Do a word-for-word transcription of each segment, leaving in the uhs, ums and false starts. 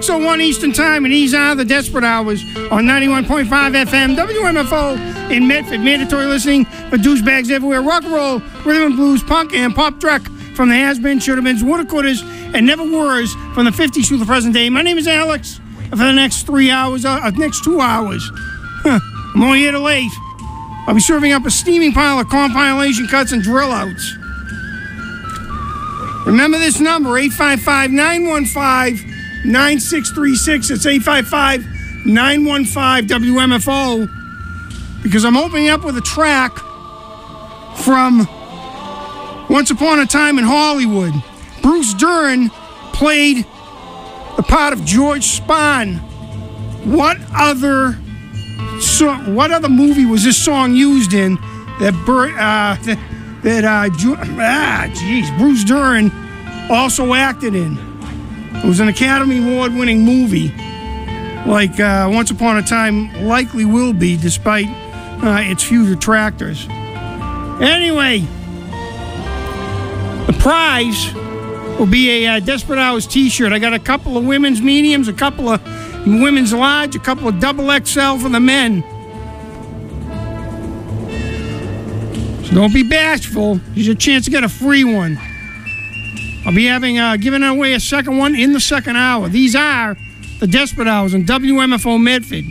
six oh one Eastern Time, and these are the Desperate Hours on ninety-one point five F M, W M F O in Medford. Mandatory listening for douchebags everywhere. Rock and roll, rhythm and blues, punk, and pop truck from the has-been, should-have-beens, woulda-couldas, and never-weres from the fifties through the present day. My name is Alex, and for the next three hours, uh, next two hours, huh, I'm only here till late. I'll be serving up a steaming pile of compilation cuts and drill outs. Remember this number, eight five five, nine one five, nine six three six. It's eight five five, nine one five, W M F O. Because I'm opening up with a track from Once Upon a Time in Hollywood. Bruce Dern played the part of George Spahn. What other so, what other movie was this song used in that uh, that, that uh, ah, geez, Bruce Dern also acted in? It was an Academy Award-winning movie, like uh, Once Upon a Time likely will be, despite uh, its few detractors. Anyway, the prize will be a uh, Desperate Hours t-shirt. I got a couple of women's mediums, a couple of women's large, a couple of double X L for the men. So don't be bashful. There's a chance to get a free one. I'll be having uh, giving away a second one in the second hour. These are the Desperate Hours on W M F O Medford.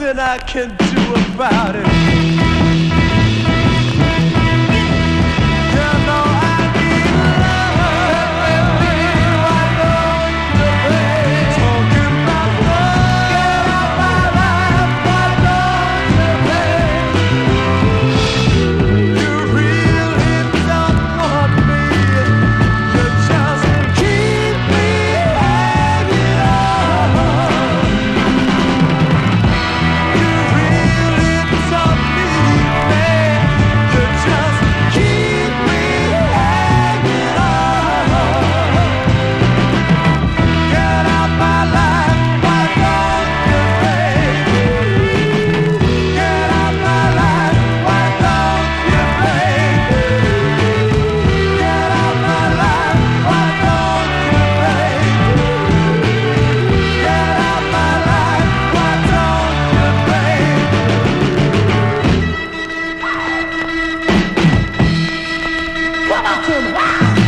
nothing I can do about it. You know I need love. I know the pain. Talking about love. Get out my life. I know the pain. You really don't want me. You just keep me hanging on. You really don't need me. You just keep me hanging on. Get out my life, why don't you, baby? Get out my life, why don't you, baby? Get out my life, why don't you, baby? Get out my life, why don't you, baby? Come on to me.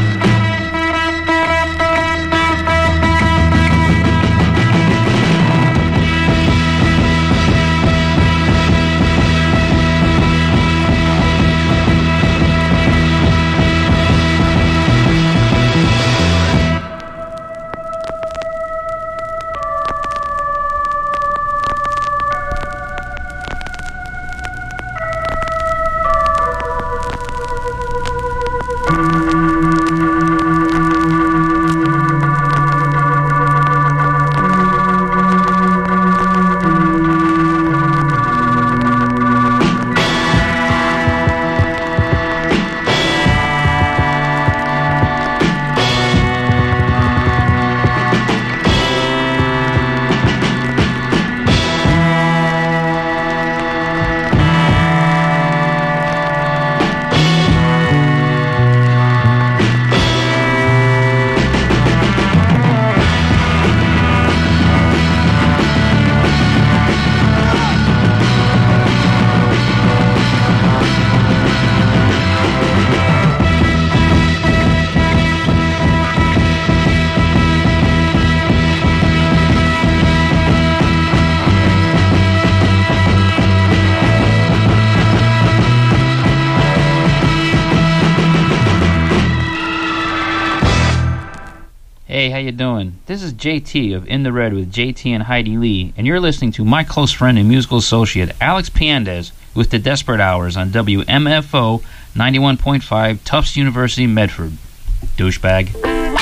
Hey, how you doing? This is J T of In the Red with J T and Heidi Lee, and you're listening to my close friend and musical associate Alex Piandez with the Desperate Hours on W M F O ninety-one point five Tufts University, Medford. Douchebag.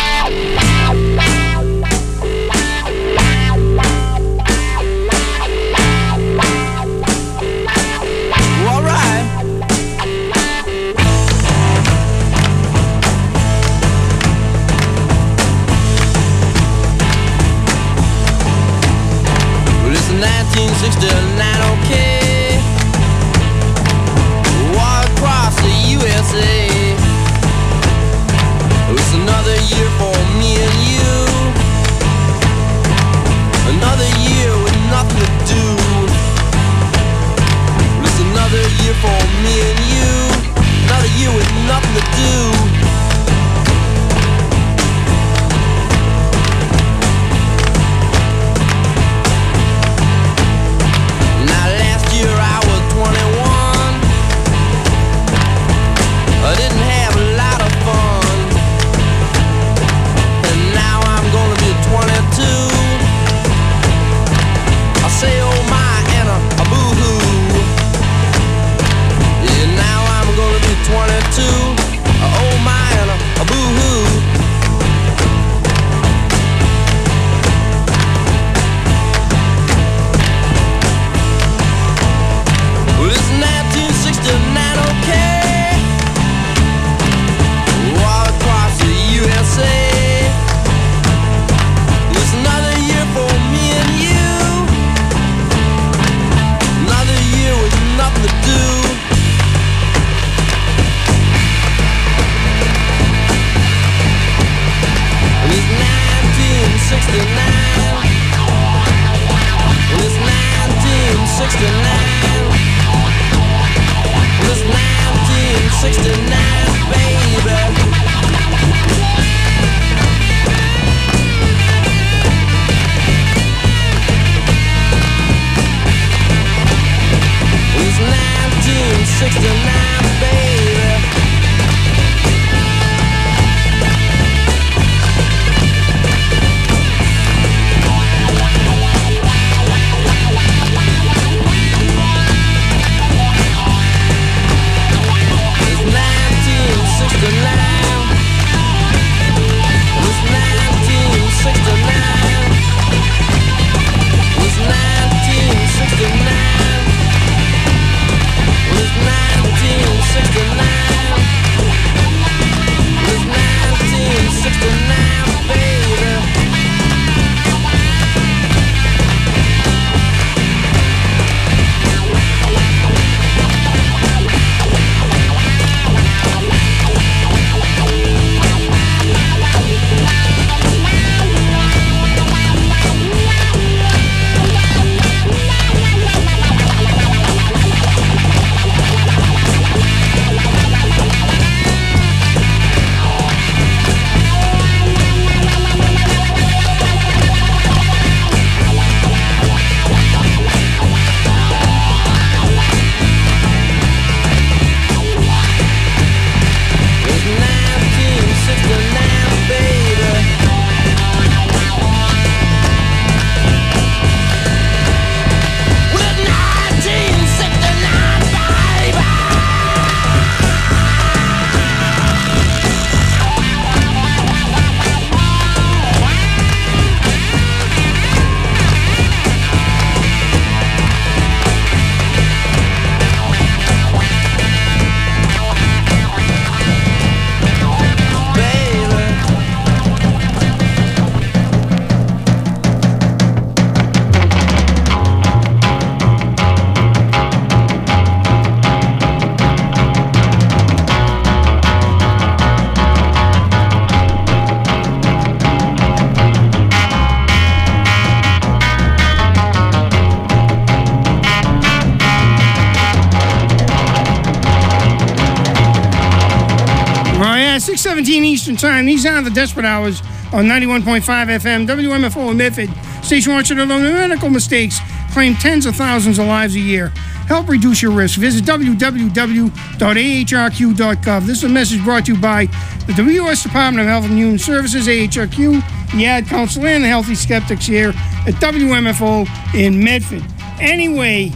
All right. Well, it's nineteen sixty-nine, okay. Walk across the U S A. It's another year for me and you. Another year with nothing to do. It's another year for me and you. Another year with nothing to do. Now last six seventeen Eastern Time. These are the Desperate Hours on ninety-one point five F M, W M F O in Medford. Station wants you to know that medical mistakes claim tens of thousands of lives a year. Help reduce your risk. Visit w w w dot a h r q dot gov. This is a message brought to you by the W S Department of Health and Human Services, A H R Q, the Ad Council, and the Healthy Skeptics here at W M F O in Medford. Anyway,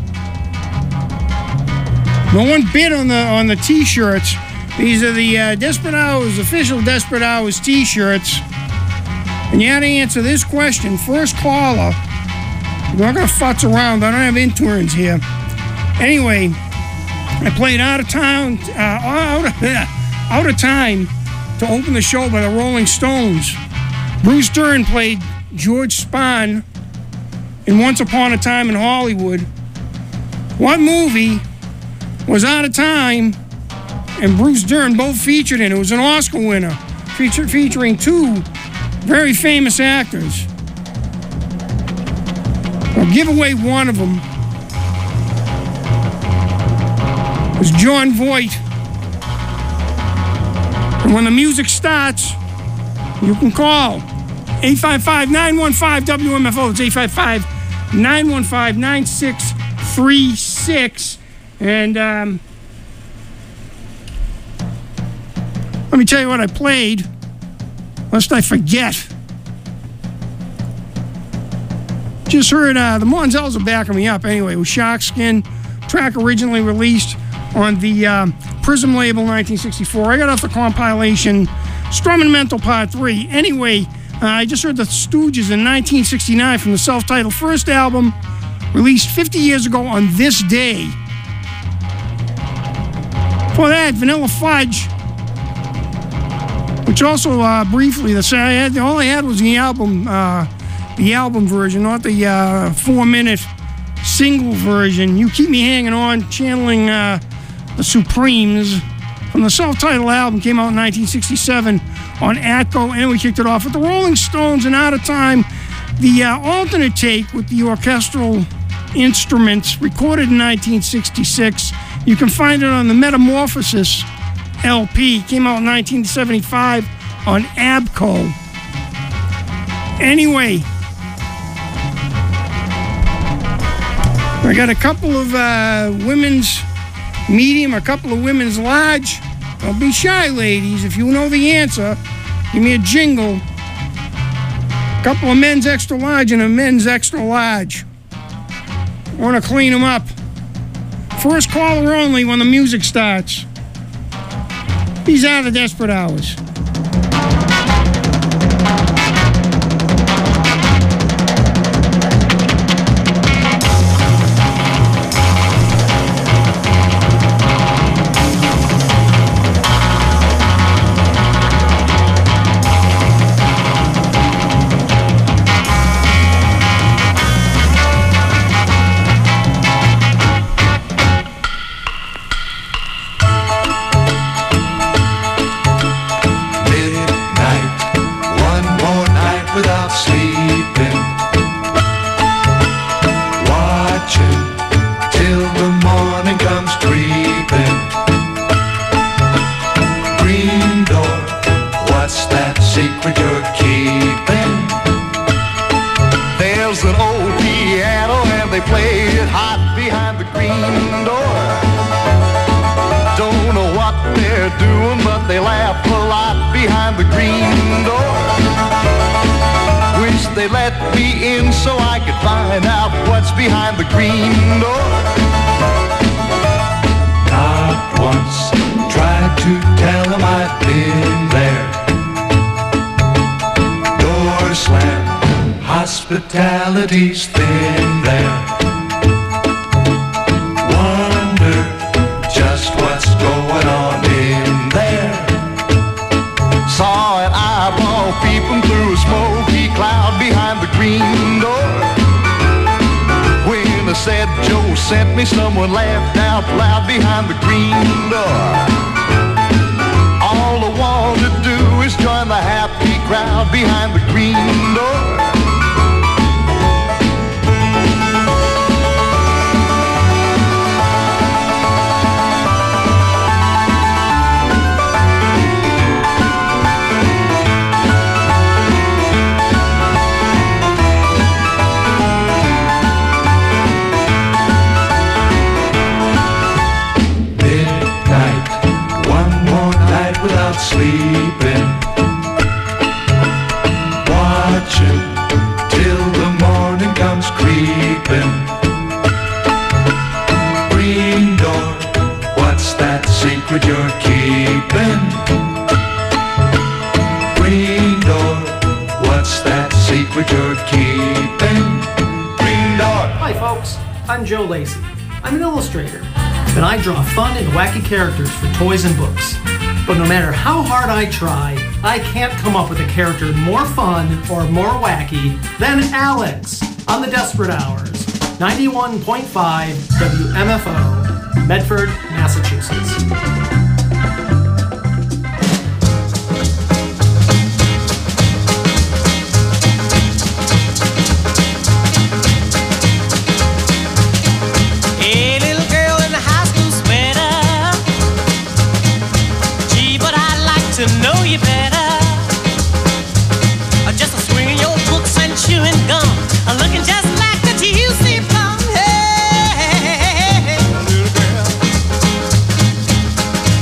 no one bid on the on the T-shirts. These are the uh, Desperate Hours, official Desperate Hours T-shirts. And you had to answer this question. First caller. We're not going to futz around. I don't have interns here. Anyway, I played Out of Town, uh, out, of, out of Time to open the show by the Rolling Stones. Bruce Dern played George Spahn in Once Upon a Time in Hollywood. What movie was Out of Time and Bruce Dern both featured in? It was an Oscar winner, feature, featuring two very famous actors. I'll give away one of them. It was John Voight. And when the music starts, you can call eight five five, nine one five, W M F O. It's eight five five, nine one five, nine six three six. And um, let me tell you what I played, lest I forget. Just heard uh, the Monzells are backing me up anyway with Shark Skin, track originally released on the um, Prism label nineteen sixty-four. I got off the compilation Strum Mental Part three. Anyway, uh, I just heard the Stooges in nineteen sixty-nine from the self-titled first album, released fifty years ago on this day. For that, Vanilla Fudge, which also uh, briefly, the I had, all I had was the album, uh, the album version, not the uh, four-minute single version. You Keep Me Hanging On, channeling uh, the Supremes from the self-titled album, came out in nineteen sixty-seven on Atco, and we kicked it off with the Rolling Stones and Out of Time, the uh, alternate take with the orchestral instruments, recorded in nineteen sixty-six. You can find it on the Metamorphosis L P, came out in nineteen seventy-five on Abco. Anyway, I got a couple of uh, women's medium, a couple of women's large. Don't be shy, ladies. If you know the answer, give me a jingle. A couple of men's extra large and a men's extra large. I want to clean them up. First caller only when the music starts. These are the Desperate Hours. Hospitality's thin there. Wonder just what's going on in there. Saw an eyeball peeping through a smoky cloud behind the green door. When I said Joe sent me, someone laughed out loud behind the green door. All I want to do is join the happy crowd behind the green door. we could keep them. Green dot. Hi folks, I'm Joe Lacey. I'm an illustrator, and I draw fun and wacky characters for toys and books. But no matter how hard I try, I can't come up with a character more fun or more wacky than Alex on the Desperate Hours. ninety-one point five W M F O, Medford, Massachusetts. Hey, little girl in the high school sweater. Gee, but I'd like to know you better. Uh, Just a swinging your books and chewing gum. Uh, Looking just like the T U C plum. Hey, hey, hey, hey, hey, little girl.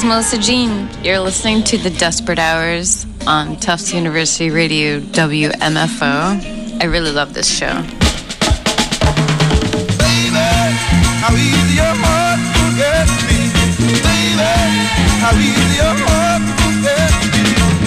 Melissa Jean. You're listening to The Desperate Hours on Tufts University Radio W M F O. I really love this show. Baby, how easy your heart forgets me. Baby, how easy your heart forgets me.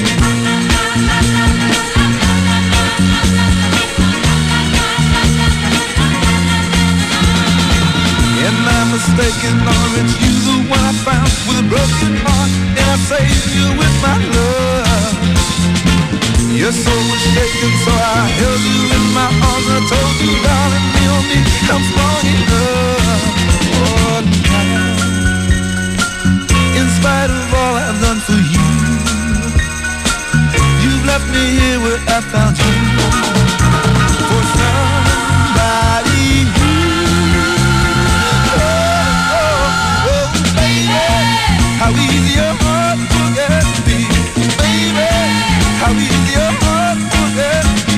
In my mistaken knowledge, you the one I found with a broken heart, and I saved you with my love. Your soul was shaken, so I held you in my arms. I told you, darling, feel me, I'm strong enough. Oh, now, in spite of all I've done for you, you've left me here where I found you. For somebody new. Oh, oh, oh, baby, how easy your heart forgets me. Baby, how easy your heart forgets me.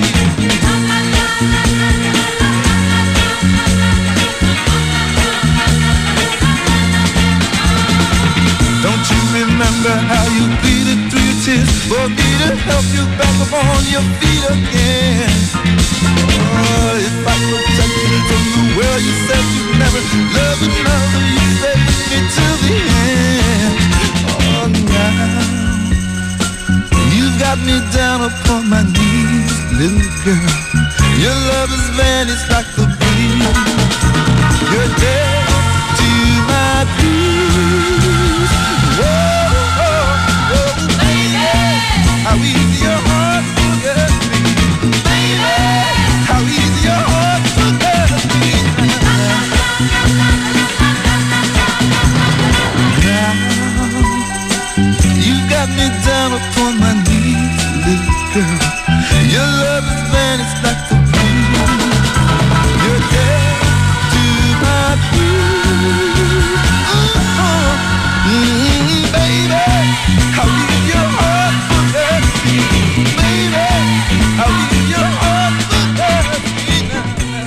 Don't you remember how you pleaded through your tears for me to help you back up on your feet again? Oh, if I protect you from the world, you said you'd never love another. You stay with me till the end. Oh, now you've got me down upon my knees, little girl. Your love has vanished like the breeze. You're dead to my blues. Whoa, oh, oh, baby, how easy your heart forgets me. Baby, how easy your heart forgets me. Now you've got me down upon my knees, little girl. Your love has vanished like the breeze. You're dead to my blues. Oh, mm, baby, how easy your heart forgets me. Baby, how easy your heart forgets me now.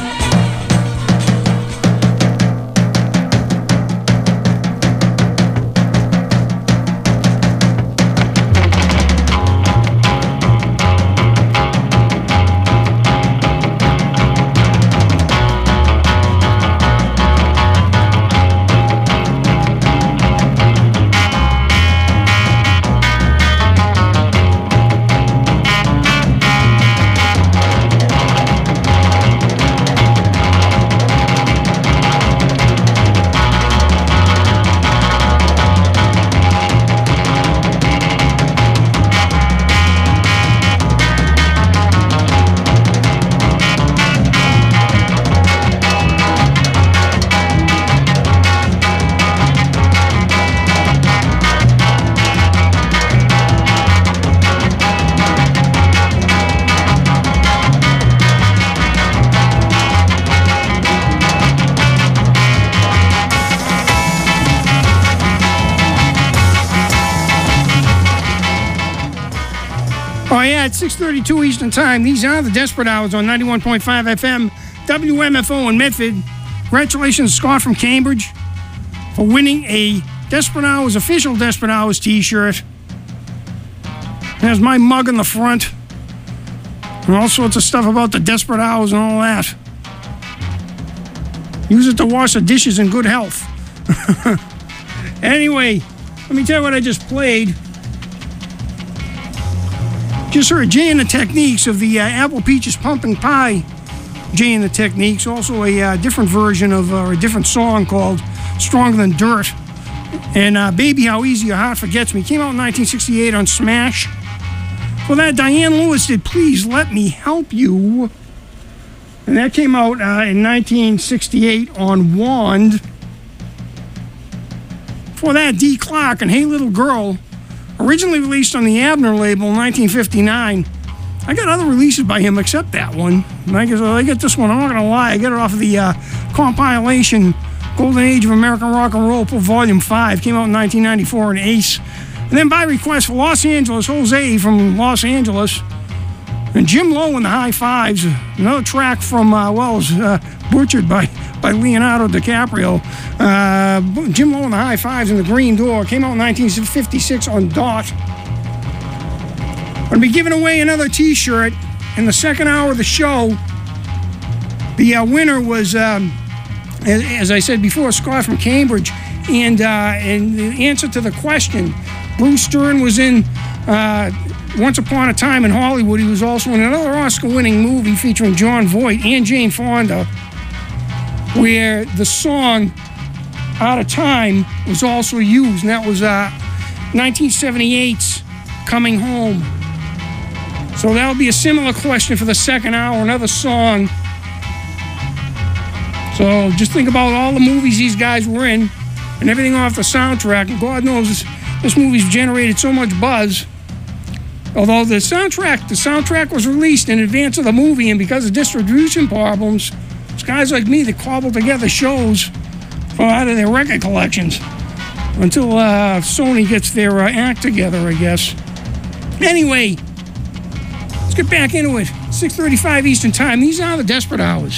Oh, yeah, it's six thirty-two Eastern Time. These are the Desperate Hours on ninety-one point five F M, W M F O in Medford. Congratulations, Scott from Cambridge, for winning a Desperate Hours, official Desperate Hours t-shirt. There's my mug in the front. And all sorts of stuff about the Desperate Hours and all that. Use it to wash the dishes in good health. Anyway, let me tell you what I just played. Just heard Jay and the Techniques of the uh, Apple Peaches Pumpkin Pie. Jay and the Techniques. Also a uh, different version of, uh, a different song called Stronger Than Dirt. And uh, Baby, How Easy Your Heart Forgets Me. Came out in nineteen sixty-eight on Smash. For that, Diane Lewis did Please Let Me Help You. And that came out uh, in nineteen sixty-eight on Wand. For that, Dee Clark and Hey Little Girl. Originally released on the Abner label in nineteen fifty-nine. I got other releases by him except that one. And I guess I get this one. I'm not going to lie. I get it off of the uh, compilation Golden Age of American Rock and Roll, Volume five. Came out in nineteen ninety-four in Ace. And then by request for Los Angeles, Jose from Los Angeles. And Jim Lowe and the High Fives, another track from, uh, well, it was uh, butchered by, by Leonardo DiCaprio. Uh, Jim Lowe and the High Fives and the Green Door came out in nineteen fifty-six on Dot. I'm going to be giving away another T-shirt in the second hour of the show. The uh, winner was, um, as, as I said before, Scott from Cambridge. And, uh, and the answer to the question, Bruce Stern was in... Uh, Once Upon a Time in Hollywood. He was also in another Oscar-winning movie featuring John Voight and Jane Fonda, where the song Out of Time was also used, and that was uh, nineteen seventy-eight's Coming Home. So that'll be a similar question for the second hour, another song. So just think about all the movies these guys were in and everything off the soundtrack. And God knows this, this movie's generated so much buzz. Although the soundtrack, the soundtrack was released in advance of the movie, and because of distribution problems, it's guys like me that cobble together shows from out of their record collections until uh, Sony gets their uh, act together, I guess. Anyway, let's get back into it. six thirty-five Eastern Time. These are the Desperate Hours.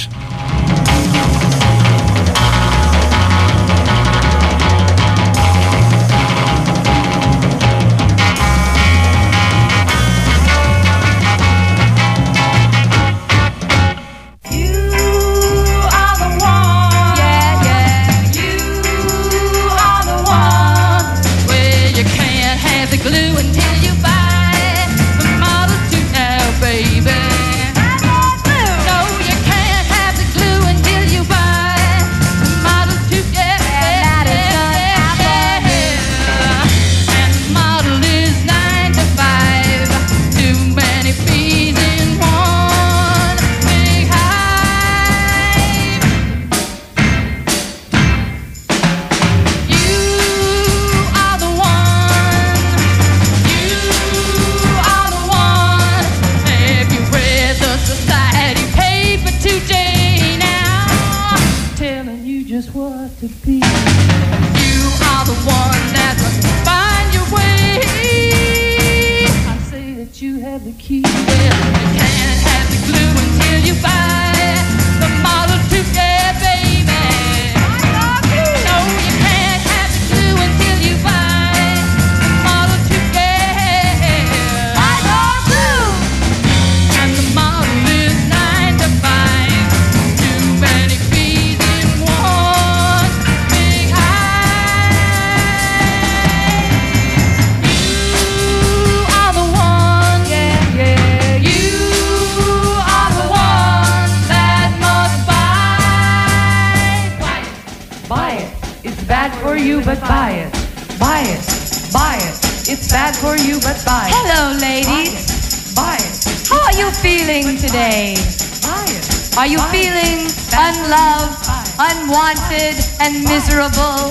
Are you feeling unloved, unwanted, and miserable?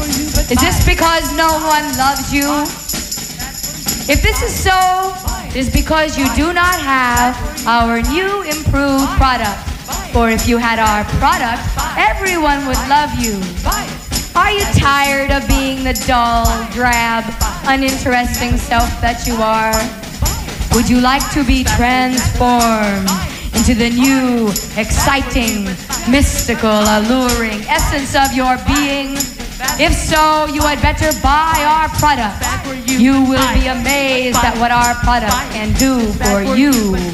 Is this because no one loves you? If this is so, it is because you do not have our new improved product. For if you had our product, everyone would love you. Are you tired of being the dull, drab, uninteresting self that you are? Would you like to be transformed into the new, exciting, mystical, alluring essence of your being? If so, you had better buy our product. You will be amazed at what our product can do for you.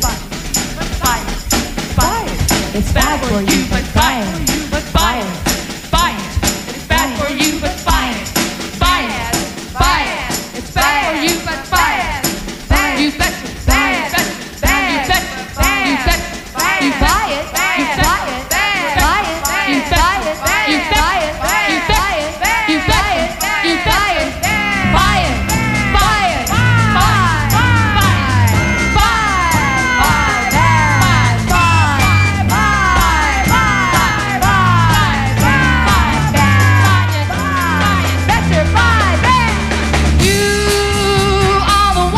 It's bad for you, but buy it. Buy it. Buy it. It's bad for you, but buy it. Buy it. Buy it. It's bad for you, but buy it. You bet. Buy it. You bet. You bet. You buy it. You buy it. Buy it. You buy it. You buy it. You buy it. You buy it. You buy it. Buy it. Buy it. Buy. Buy. Better buy. You are the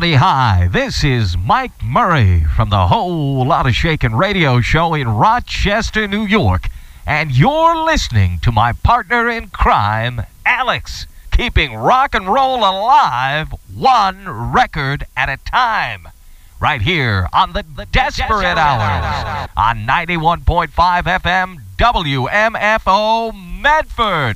everybody. Hi, this is Mike Murray from the Whole Lotta Shakin' radio show in Rochester, New York. And you're listening to my partner in crime, Alex, keeping rock and roll alive one record at a time. Right here on the, the Desperate, Desperate Hours, Hours on ninety-one point five F M W M F O Medford.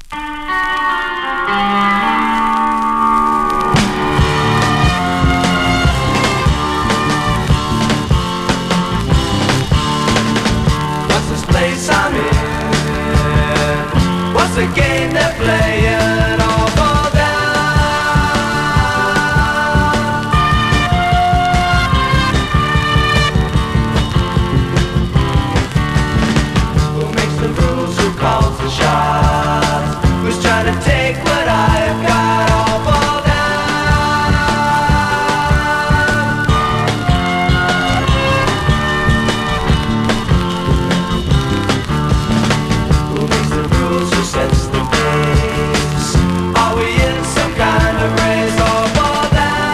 What's this place I'm in? What's the game they're playing? All fall down. Who makes the rules? Who calls the shots? Who's trying to take what I've got? All fall down. Who makes the rules? Who sets the pace? Are we in some kind of race? All fall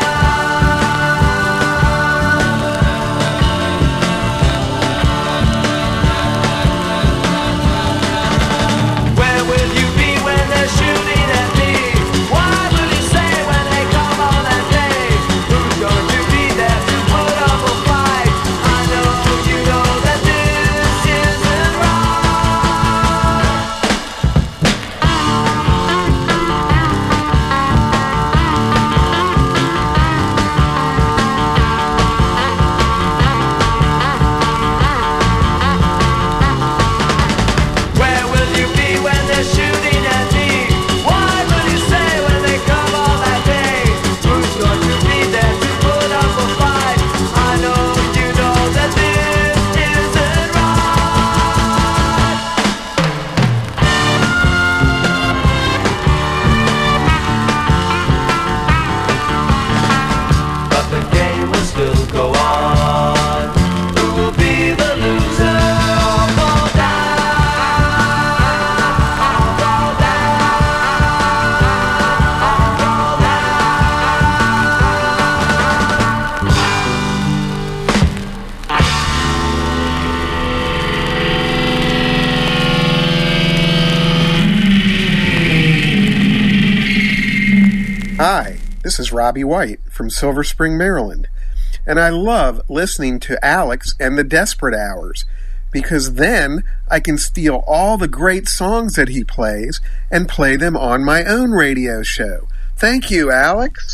down. Where will you be when they're shooting at me? What will you say when they come on that day? Who's going to be there to put up a fight? I know you know that this isn't right. Where will you be when they're shooting at me? What will you say when they come on that day? Who's going to be there to put up a fight? I know you know that this isn't right. But the game will still go on. Who will be the loser? All fall down. All fall down. All fall Hi, this is Robbie White from Silver Spring, Maryland, and I love listening to Alex and the Desperate Hours because then I can steal all the great songs that he plays and play them on my own radio show. Thank you, Alex.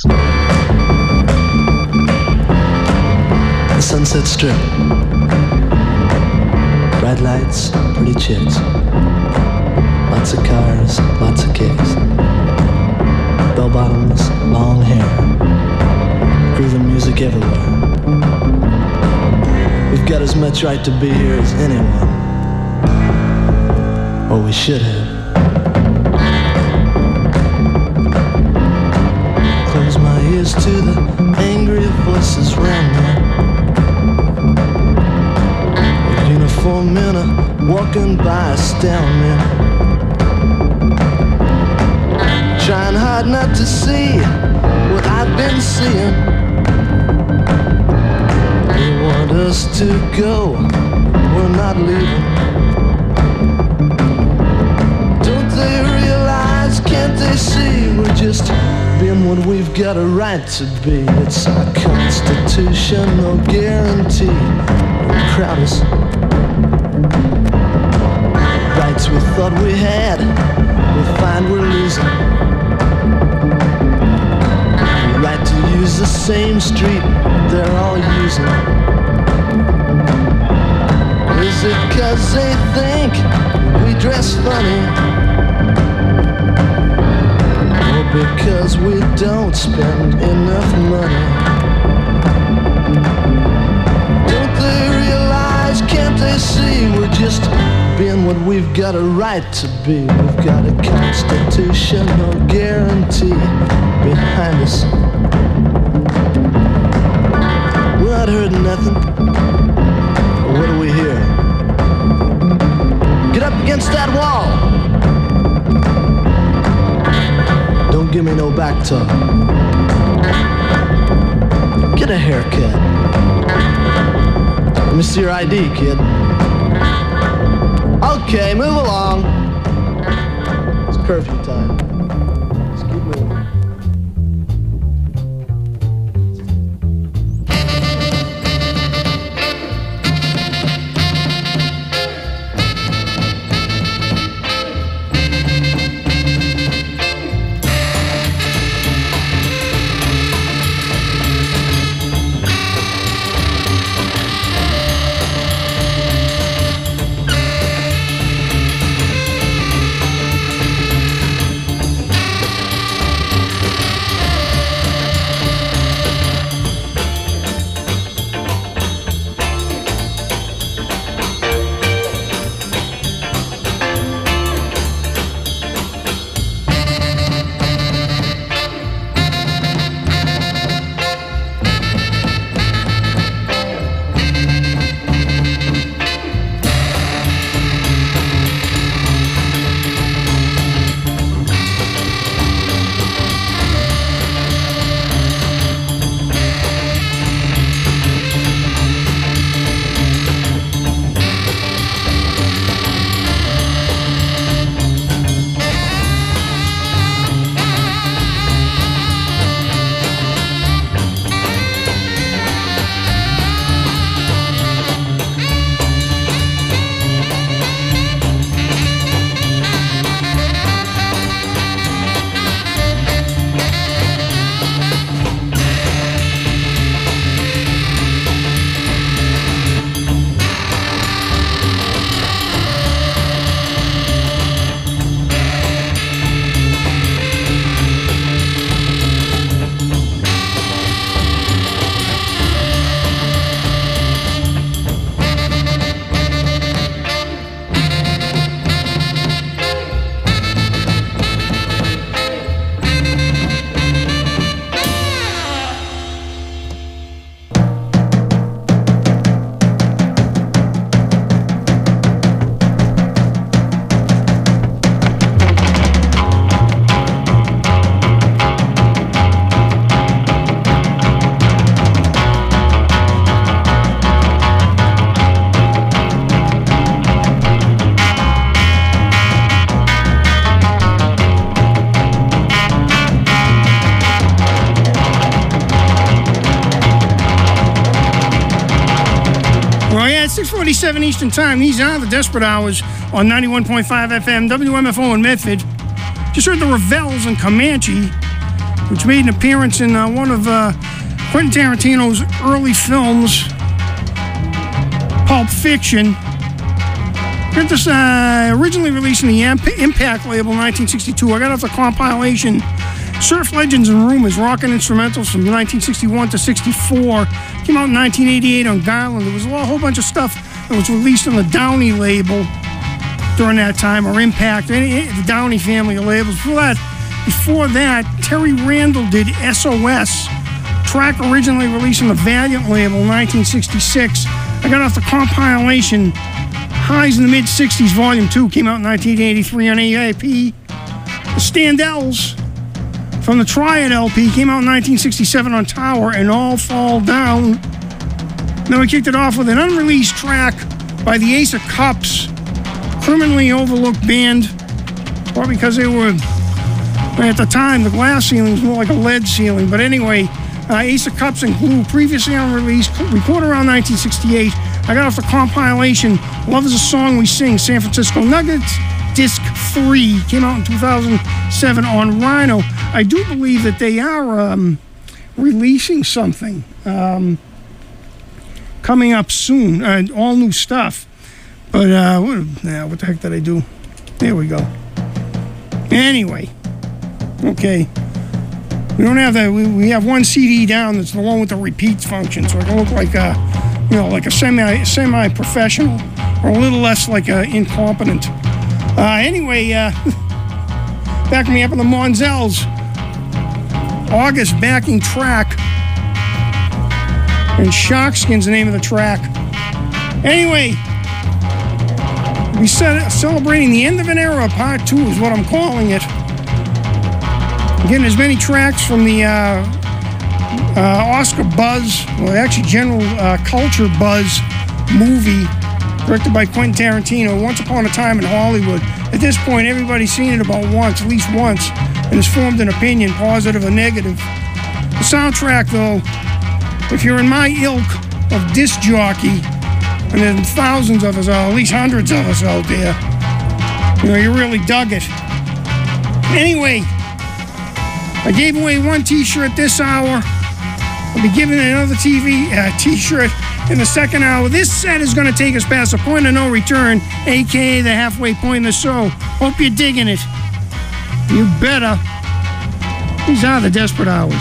The Sunset Strip. Red lights, pretty chicks. Lots of cars, lots of kicks. Bell bottoms, long hair. Grooving music everywhere. We've got as much right to be here as anyone. Or we should have. Close my ears to the angry voices round me. Uniform men are walking by, staring me. Trying hard not to see what I've been seeing. They want us to go, we're not leaving. Don't they realize, can't they see we're just being what we've got a right to be? It's our constitutional guarantee. Don't crowd us. Rights we thought we had, we find we're losing. The right to use the same street they're all using. Is it cause they think we dress funny? Or because we don't spend enough money? Don't they realize, can't they see we're just being what we've got a right to be? We've got a constitutional guarantee behind us. We're not hurting nothing. What do we hear? Get up against that wall. Don't give me no back talk. haircut. Let me see your I D, kid. Okay, move along. It's curfew time. Let's keep moving. six forty-seven Eastern Time. These are the Desperate Hours on ninety-one point five F M, W M F O in Medford. Just heard the Ravels and Comanche, which made an appearance in uh, one of uh, Quentin Tarantino's early films, Pulp Fiction. Heard this uh, originally released in the Imp- Impact label in nineteen sixty-two. I got off the compilation Surf Legends and Rumors, Rockin' Instrumentals from nineteen sixty-one to sixty-four. Came out in nineteen eighty-eight on Garland. There was a whole bunch of stuff that was released on the Downey label during that time, or Impact, any, the Downey family of labels. Before that, before that, Terry Randall did S O S, track originally released on the Valiant label in nineteen sixty-six. I got off the compilation Highs in the Mid-sixties, Volume two, came out in nineteen eighty-three on A I P. The Standells from the Triad L P came out in nineteen sixty-seven on Tower, and All Fall Down. Then we kicked it off with an unreleased track by the Ace of Cups, criminally overlooked band, probably because they were, at the time, the glass ceiling was more like a lead ceiling. But anyway, uh, Ace of Cups and Glue, previously unreleased, recorded around nineteen sixty-eight. I got off the compilation Love Is a Song We Sing, San Francisco Nuggets, Disc three, came out in two thousand seven on Rhino. I do believe that they are um, releasing something um, coming up soon, uh, all new stuff. But uh, what, nah, what the heck did I do? There we go. Anyway, okay. We don't have that. We, we have one C D down that's the one with the repeats function, so I can look like a, you know, like a semi semi professional, or a little less like a incompetent. Uh, anyway, uh, backing me up on the Monzells. August backing track. And Sharkskin's the name of the track. Anyway, we said celebrating the end of an era, part two is what I'm calling it. Getting as many tracks from the uh, uh, Oscar buzz, well, actually general uh, culture buzz movie directed by Quentin Tarantino, Once Upon a Time in Hollywood. At this point, everybody's seen it about once, at least once, and has formed an opinion, positive or negative. The soundtrack, though, if you're in my ilk of disc jockey, and there's thousands of us, or at least hundreds of us out there, you know, you really dug it. Anyway, I gave away one t-shirt this hour. I'll be giving another T V uh, t-shirt in the second hour. This set is going to take us past the point of no return, a k a the halfway point of the show. Hope you're digging it. You better. These are the Desperate Hours.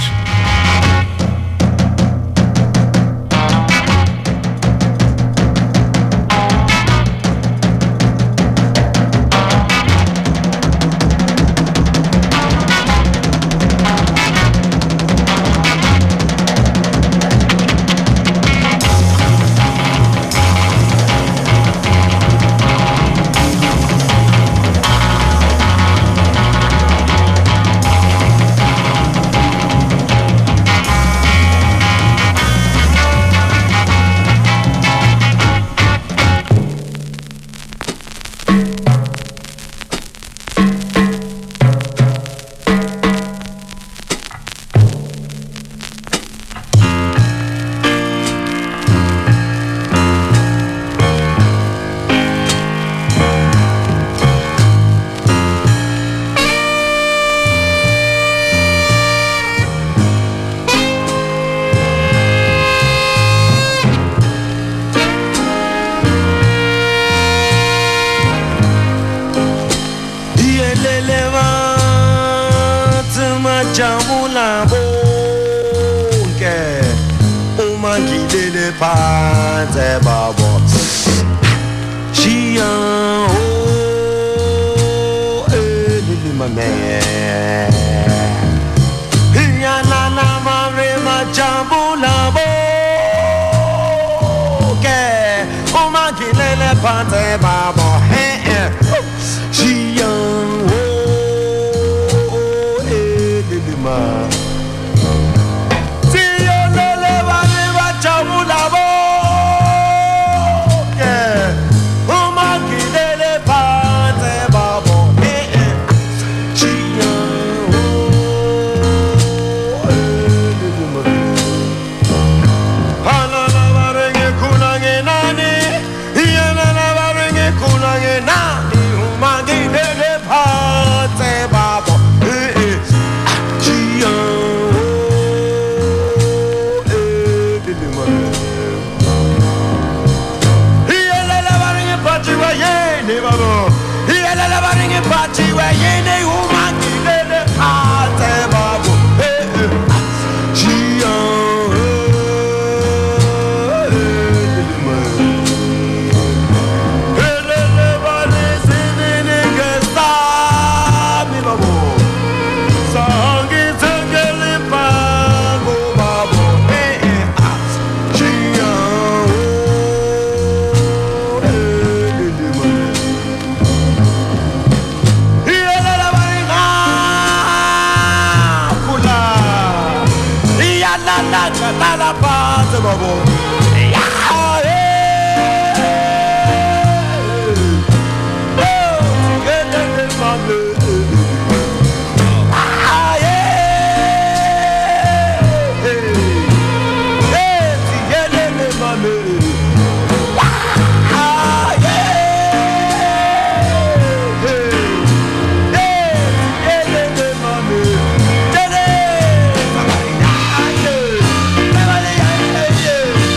Yeah.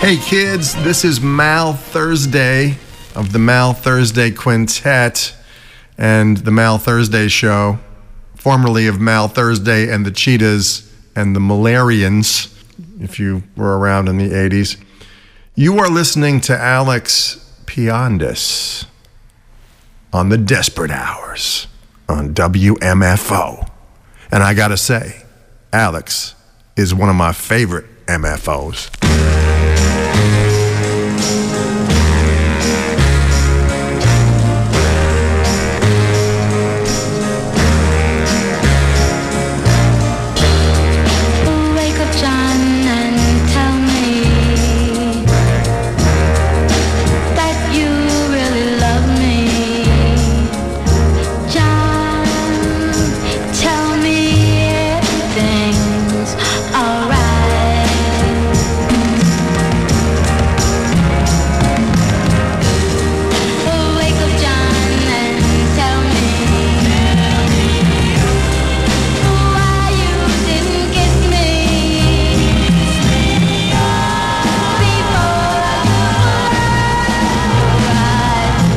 Hey kids, this is Mal Thursday of the Mal Thursday Quintet and the Mal Thursday Show, formerly of Mal Thursday and the Cheetahs and the Malarians, if you were around in the eighties. You are listening to Alex Piandis on the Desperate Hours on W M F O. And I gotta say, Alex is one of my favorite M F Os. Wake up, John, and tell me that you really love me. John, tell me everything's alright. Wake up, John, and tell me why you didn't kiss me before I arrived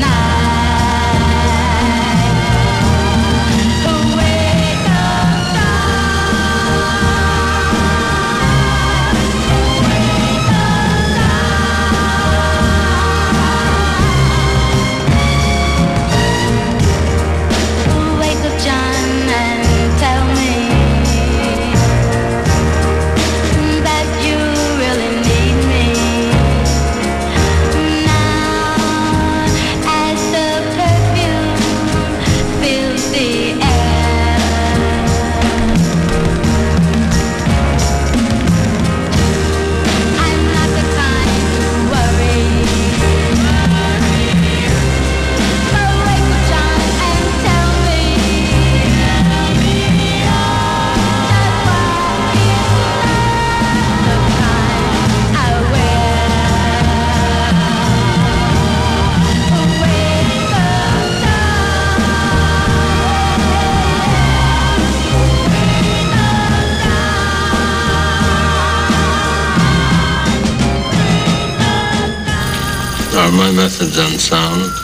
tonight. Wake up, Wake up, John, and tell me that you really need me now, as the perfume fills the air. I'm not the kind to worry. So wake up, John, and tell me just why the kind I wear. Wake up, Are my methods unsound?